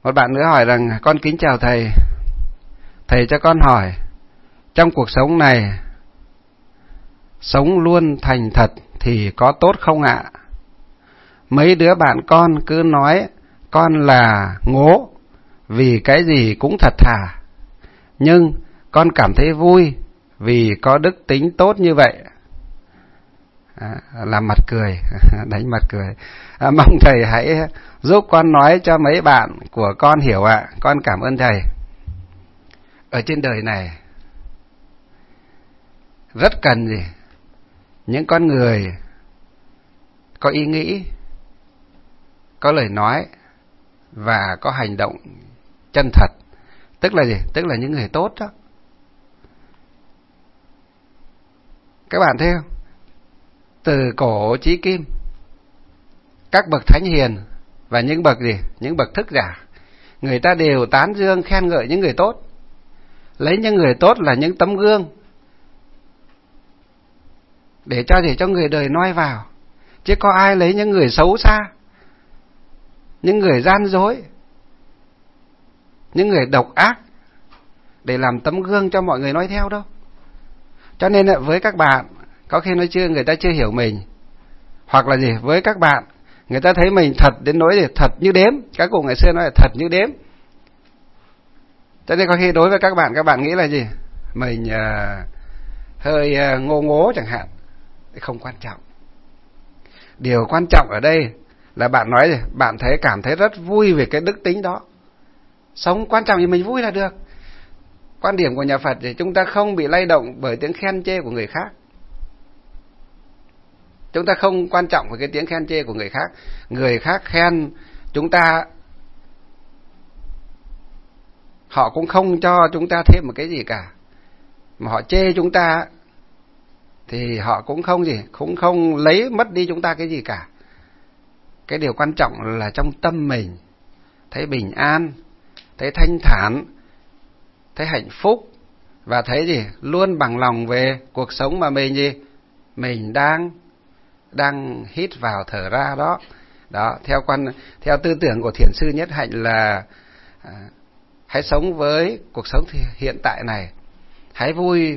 Một bạn nữa hỏi rằng: con kính chào thầy. Thầy cho con hỏi, trong cuộc sống này, sống luôn thành thật thì có tốt không ạ? Mấy đứa bạn con cứ nói con là ngố vì cái gì cũng thật thà. Nhưng con cảm thấy vui vì có đức tính tốt như vậy. Làm mặt cười, đánh mặt cười. Mong thầy hãy giúp con nói cho mấy bạn của con hiểu ạ. Con cảm ơn thầy. Ở trên đời này rất cần gì? Những con người có ý nghĩ, có lời nói và có hành động chân thật. Tức là gì? Tức là những người tốt đó. Các bạn thấy không? Từ cổ chí kim, các bậc thánh hiền và những bậc gì? Những bậc thức giả, người ta đều tán dương khen ngợi những người tốt, lấy những người tốt là những tấm gương để cho gì? Cho người đời noi vào. Chứ có ai lấy những người xấu xa, những người gian dối, những người độc ác để làm tấm gương cho mọi người nói theo đâu. Cho nên với các bạn, có khi người ta chưa hiểu mình, hoặc là gì? Với các bạn, người ta thấy mình thật đến nỗi gì? Thật như đếm. Các cụ ngày xưa nói là thật như đếm. Cho nên có khi đối với các bạn nghĩ là gì? Mình hơi ngô ngố chẳng hạn. Không quan trọng. Điều quan trọng ở đây là bạn nói gì? Bạn cảm thấy rất vui về cái đức tính đó. Sống quan trọng thì mình vui là được. Quan điểm của nhà Phật thì chúng ta không bị lay động bởi tiếng khen chê của người khác. Chúng ta không quan trọng với cái tiếng khen chê của người khác. Người khác khen chúng ta, họ cũng không cho chúng ta thêm một cái gì cả. Mà họ chê chúng ta thì họ cũng không gì, cũng không lấy mất đi chúng ta cái gì cả. Cái điều quan trọng là trong tâm mình thấy bình an, thấy thanh thản, thấy hạnh phúc, và thấy gì? Luôn bằng lòng về cuộc sống mà mình gì? Mình đang hít vào thở ra đó. Đó, theo tư tưởng của Thiền sư Nhất Hạnh là hãy sống với cuộc sống hiện tại này. Hãy vui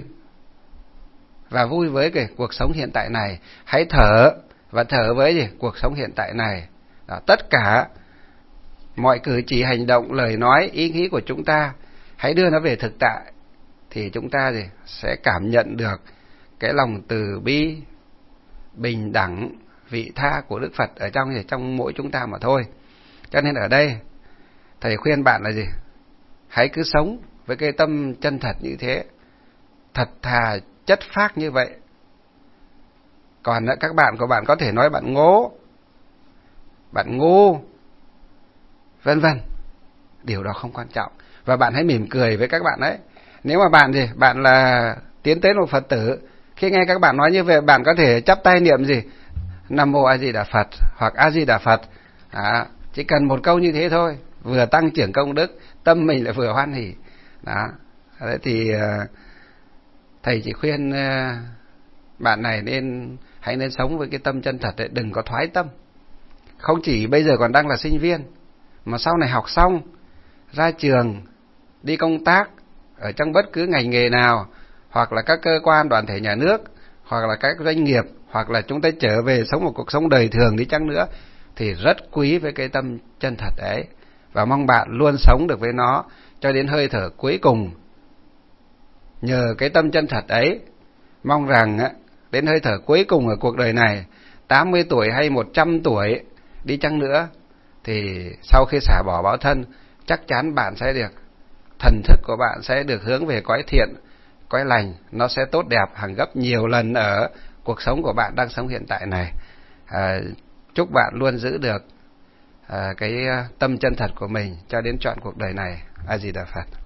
với cái cuộc sống hiện tại này. Hãy thở và thở với gì? Cuộc sống hiện tại này. Đó, tất cả mọi cử chỉ, hành động, lời nói, ý nghĩ của chúng ta hãy đưa nó về thực tại, thì chúng ta sẽ cảm nhận được cái lòng từ bi, bình đẳng, vị tha của Đức Phật ở trong mỗi chúng ta mà thôi. Cho nên ở đây thầy khuyên bạn là gì? Hãy cứ sống với cái tâm chân thật như thế, thật thà, chất phác như vậy. Còn các bạn của bạn có thể nói bạn ngố, bạn ngu, vân vân. Điều đó không quan trọng. Và bạn hãy mỉm cười với các bạn ấy. Nếu mà bạn là tiến tới một Phật tử, khi nghe các bạn nói như vậy, bạn có thể chắp tay niệm gì? Nam Mô A Di Đà Phật hoặc A Di Đà Phật. Chỉ cần một câu như thế thôi, vừa tăng trưởng công đức, tâm mình lại vừa hoan hỉ. Đó. Đấy thì thầy chỉ khuyên bạn này hãy nên sống với cái tâm chân thật đấy, đừng có thoái tâm. Không chỉ bây giờ còn đang là sinh viên, mà sau này học xong, ra trường, đi công tác ở trong bất cứ ngành nghề nào, hoặc là các cơ quan đoàn thể nhà nước, hoặc là các doanh nghiệp, hoặc là chúng ta trở về sống một cuộc sống đời thường đi chăng nữa, thì rất quý với cái tâm chân thật ấy. Và mong bạn luôn sống được với nó cho đến hơi thở cuối cùng. Nhờ cái tâm chân thật ấy, mong rằng đến hơi thở cuối cùng ở cuộc đời này, 80 tuổi hay 100 tuổi đi chăng nữa, thì sau khi xả bỏ báo thân, chắc chắn bạn sẽ được, thần thức của bạn sẽ được hướng về cõi thiện, cõi lành. Nó sẽ tốt đẹp hàng gấp nhiều lần ở cuộc sống của bạn đang sống hiện tại này. Chúc bạn luôn giữ được cái tâm chân thật của mình cho đến trọn cuộc đời này. A Di Đà Phật.